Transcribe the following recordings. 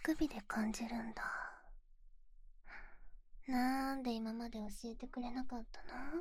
首で感じるんだ。なんで今まで教えてくれなかったの？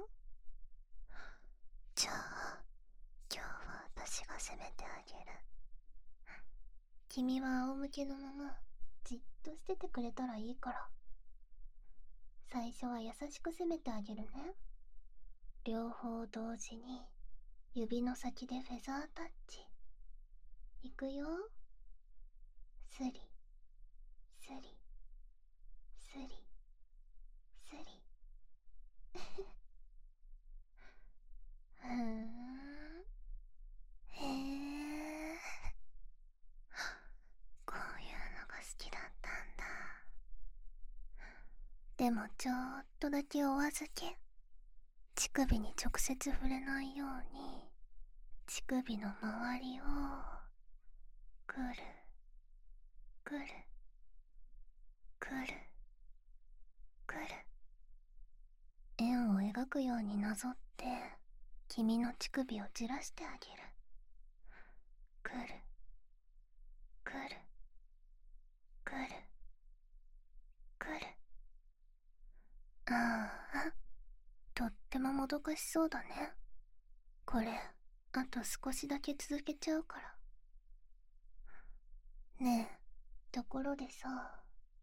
じゃあ、今日は私が責めてあげる。君は仰向けのまま、じっとしててくれたらいいから。最初は優しく責めてあげるね。両方同時に、指の先でフェザータッチ。いくよ。スリ、スリ、スリ、スリ。ふーん。へえ。こういうのが好きだったんだ。でもちょっとだけお預け。乳首に直接触れないように、乳首の周りを、くる、くる、くる、くる。円を描くようになぞって、君の乳首をじらしてあげる。くる、くる、くる、くる。ああ、とってももどかしそうだね。これ、あと少しだけ続けちゃうから。ねえ、ところでさ、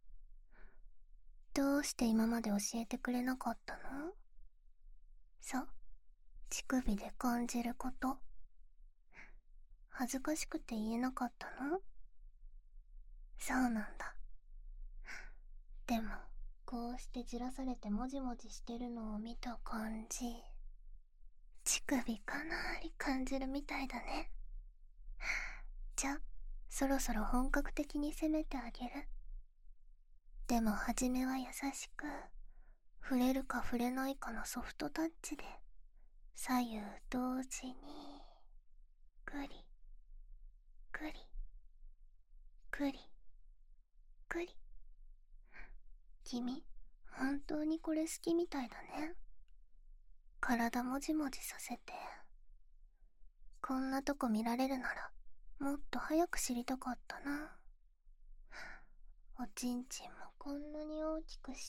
どうして今まで教えてくれなかったの？さ、乳首で感じること。恥ずかしくて言えなかったの？そうなんだ。でも、こうしてじらされてもじもじしてるのを見た感じ、乳首かなり感じるみたいだね。じゃ、そろそろ本格的に攻めてあげる。でも初めは優しく、触れるか触れないかのソフトタッチで、左右同時に、くり、くり、くり、くり。君、本当にこれ好きみたいだね。体もじもじさせて。こんなとこ見られるなら、もっと早く知りたかったな。おちんちんもこんなに大きくして、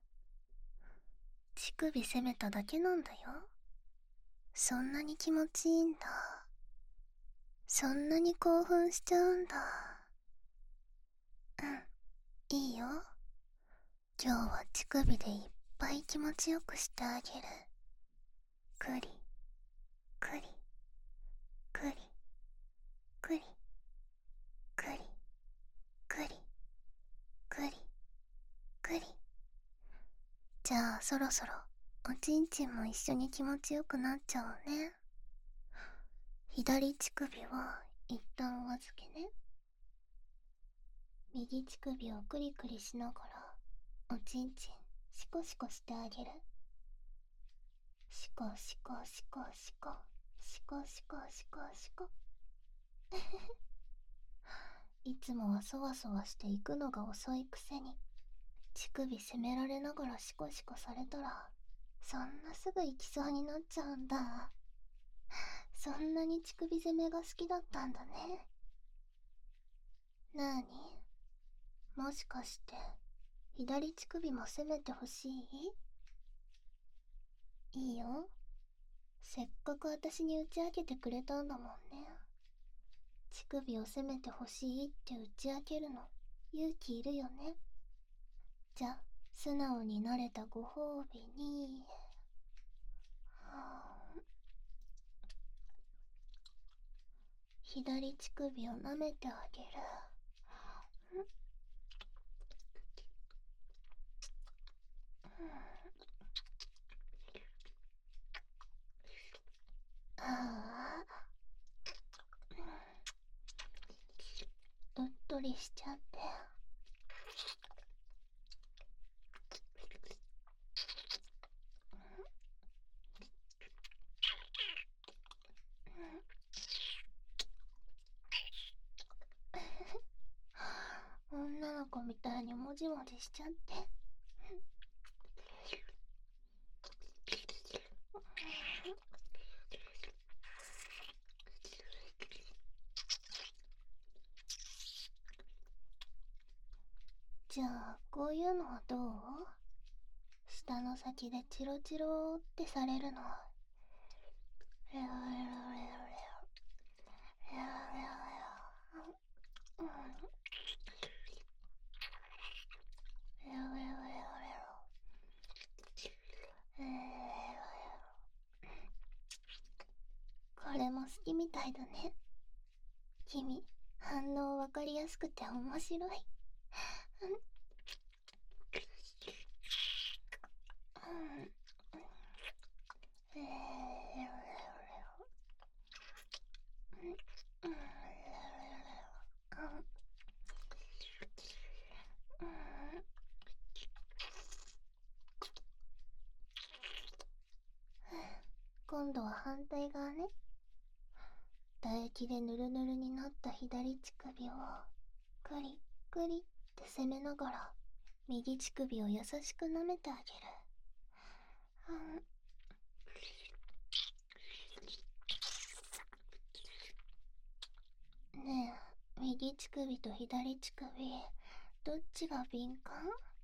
乳首攻めただけなんだよ。そんなに気持ちいいんだ。そんなに興奮しちゃうんだ。うん、いいよ。今日は乳首でいっぱい気持ちよくしてあげる。くり、くり、くり、くり、くり、くり、くり、くり。じゃあそろそろおちんちんも一緒に気持ちよくなっちゃおうね。左乳首は一旦お預けね。右乳首をクリクリしながらおちんちんシコシコしてあげる。シコシコシコシコシコシコシコシコ。いつもはそわそわしていくのが遅いくせに、乳首責められながらシコシコされたら、そんなすぐ行きそうになっちゃうんだ。そんなに乳首攻めが好きだったんだね。なーに、もしかして左乳首も攻めてほしい？いいよ。せっかく私に打ち明けてくれたんだもんね。乳首を攻めてほしいって打ち明けるの勇気いるよね。じゃ、素直になれたご褒美に、左乳首を舐めてあげる。ああ、うっとりしちゃって。女の子みたいにもじもじしちゃって。 こういうのはどう？舌の先でチロチロってされるの。レオレオレオレオレオレオ、うん、レオレオレオレオ、これも好きみたいだね。君、反応わかりやすくて面白い。今度は反対側ね。唾液でヌルヌルになった左乳首をクリックリって攻めながら右乳首を優しく舐めてあげる。ねえ、右乳首と左乳首どっちが敏感？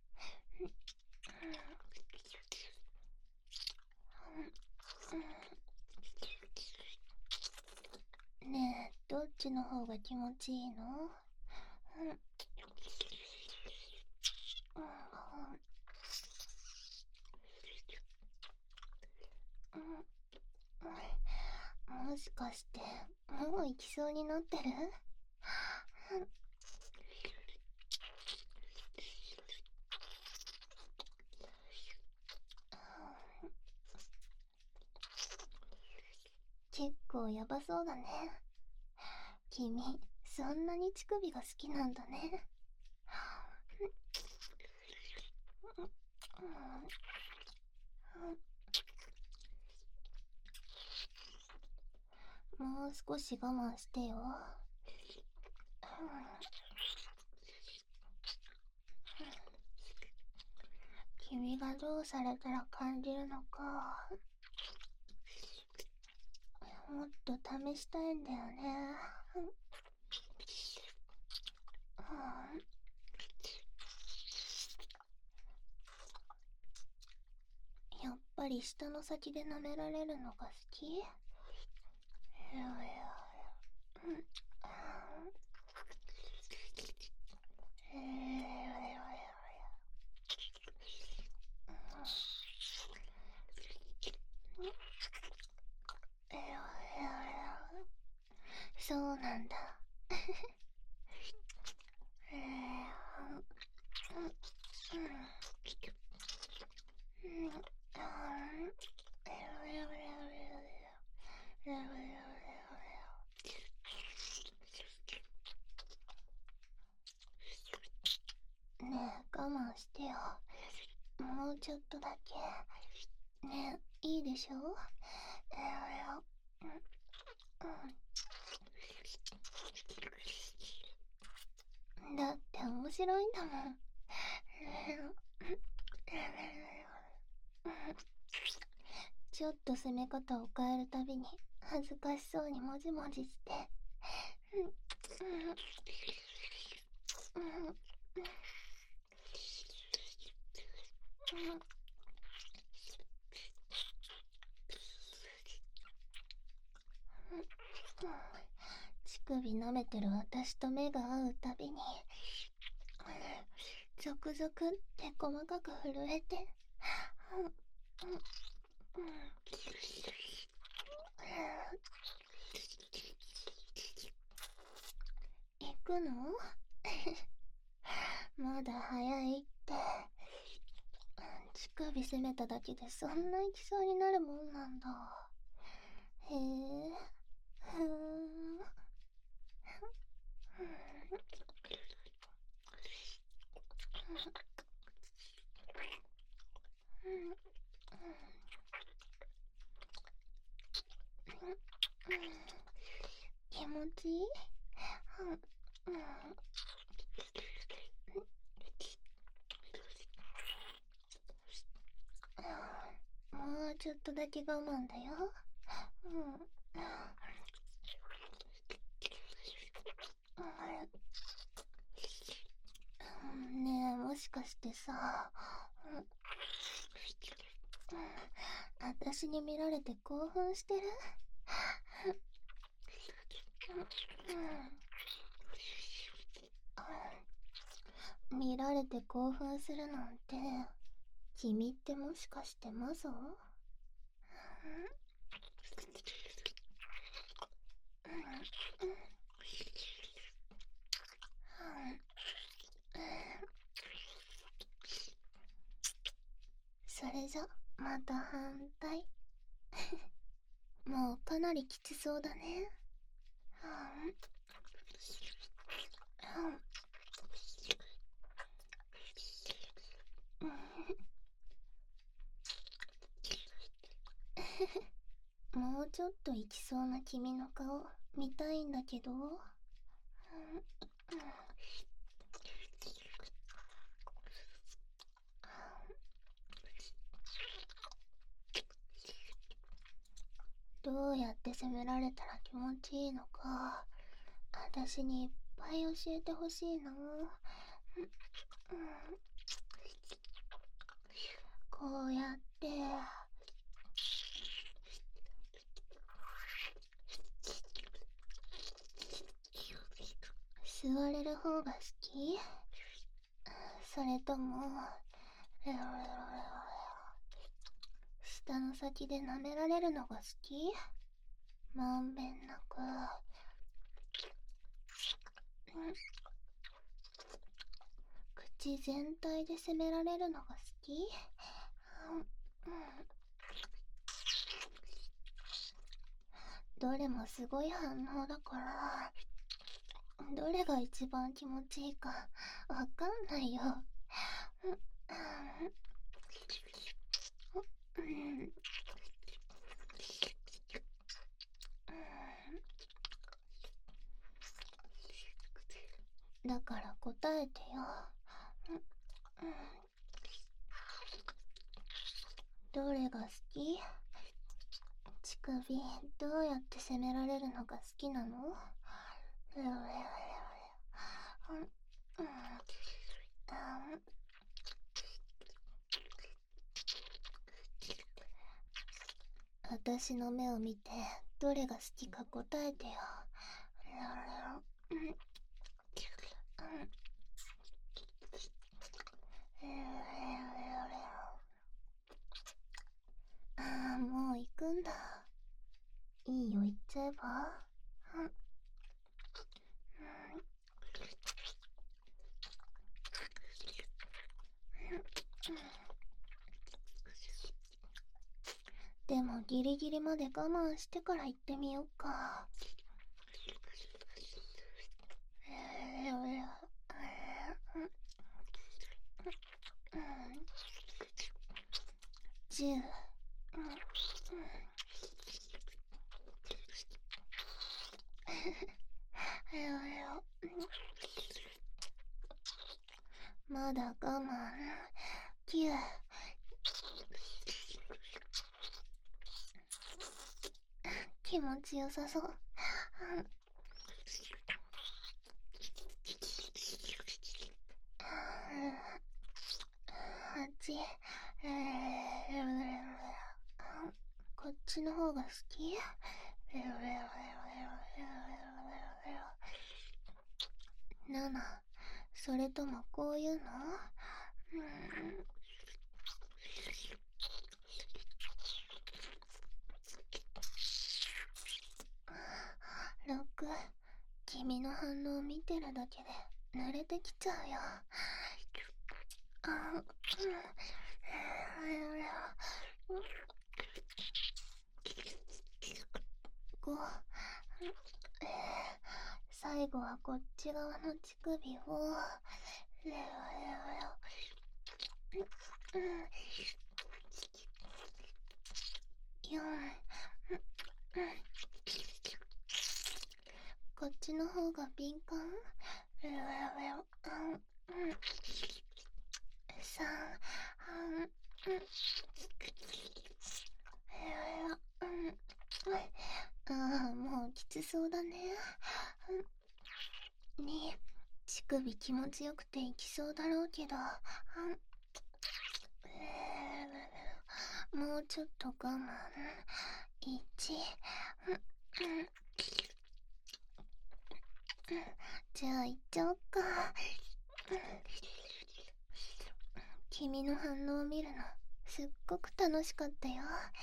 ねえ、どっちの方が気持ちいいの？もしかしてもう行きそうになってる？結構ヤバそうだね。君、そんなに乳首が好きなんだね。もう少し我慢してよ。君がどうされたら感じるのか、もっと試したいんだよね。やっぱり舌の先で舐められるのが好き？そうなんだ。ねえ、我慢してよ。もうちょっとだけ。ねえ、いいでしょ？だって面白いんだもん。ちょっと攻め方を変えるたびに恥ずかしそうにもじもじして。乳首舐めてる私と目が合うたびにゾクゾクって細かく震えて、行くの？まだ早いって。乳首攻めただけでそんな行きそうになるもんなんだ。へえ、ふーん。気持ちいい？もうちょっとだけ我慢だよ。 ねえ、もしかしてさ、私に見られて興奮してる？見られて興奮するなんて、君ってもしかしてマゾ？それじゃ、また反対。もうかなりきつそうだね。もうちょっといきそうな君の顔見たいんだけど。どうやって責められたら気持ちいいのか、私にいっぱい教えてほしいな。こうやって吸われる方が好き？それともレロレロレロレロ舌の先で舐められるのが好き？まんべんなく口全体で責められるのが好き？どれもすごい反応だから、どれが一番気持ちいいかわかんないよ。だから答えてよ。どれが好き？乳首、どうやって責められるのが好きなの？レロレロレロレロ。私の目を見て、どれが好きか答えてよ。レロレロ。レロレロレロレロ。ああ、もう行くんだ。いいよ、行っちゃえば。でもギリギリまで我慢してから行ってみようか。10。まだ我慢。9。気持ちよさそう。8。こっちの方が好き？7。それともこういうの？6。君の反応を見てるだけで慣れてきちゃうよ。5。最後はこっち側の乳首をレロレロレロ。4。こっちの方が敏感？レロレロレロ。3。ああ、もうきつそうだね。2。 乳首気持ちよくていきそうだろうけど、もうちょっと我慢。1、じゃあ行っちゃおっか。君の反応を見るのすっごく楽しかったよ。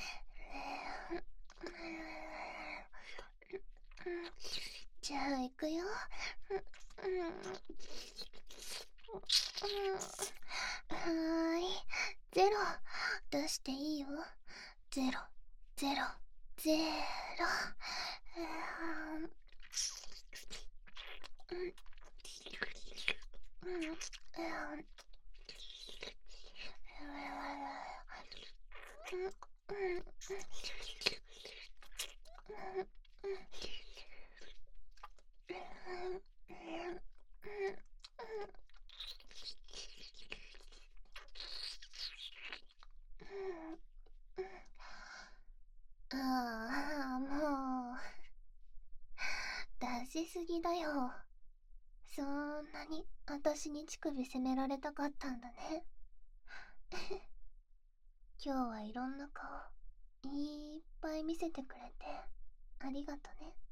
じゃあ行くよ。はーい。ゼロ出していいよ。ゼロゼロゼロ。ああ、もう出しすぎだよ。そんなに私に乳首責められたかったんだね。今日はいろんな顔いっぱい見せてくれてありがとね。